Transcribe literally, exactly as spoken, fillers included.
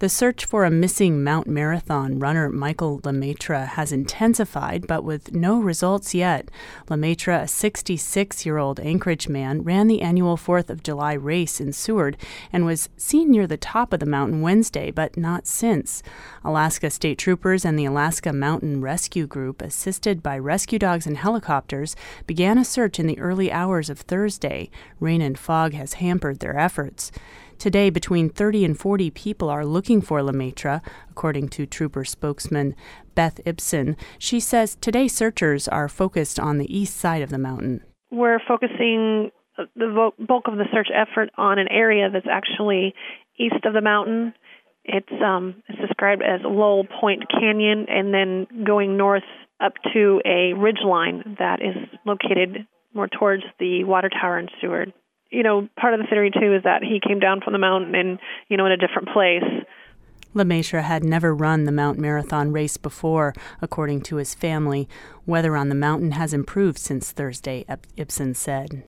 The search for a missing Mount Marathon runner Michael Lemaitre has intensified, but with no results yet. Lemaitre, a sixty-six-year-old Anchorage man, ran the annual fourth of July race in Seward and was seen near the top of the mountain Wednesday, but not since. Alaska State Troopers and the Alaska Mountain Rescue Group, assisted by rescue dogs and helicopters, began a search in the early hours of Thursday. Rain and fog has hampered their efforts. Today, between thirty and forty people are looking for Lemaitre, according to Trooper spokesman Beth Ibsen. She says today searchers are focused on the east side of the mountain. We're focusing the bulk of the search effort on an area that's actually east of the mountain. It's, um, it's described as Lowell Point Canyon, and then going north up to a ridge line that is located more towards the water tower in Seward. You know, part of the theory, too, is that he came down from the mountain and, you know, in a different place. Lemaitre had never run the Mount Marathon race before, according to his family. Weather on the mountain has improved since Thursday, Ibsen said.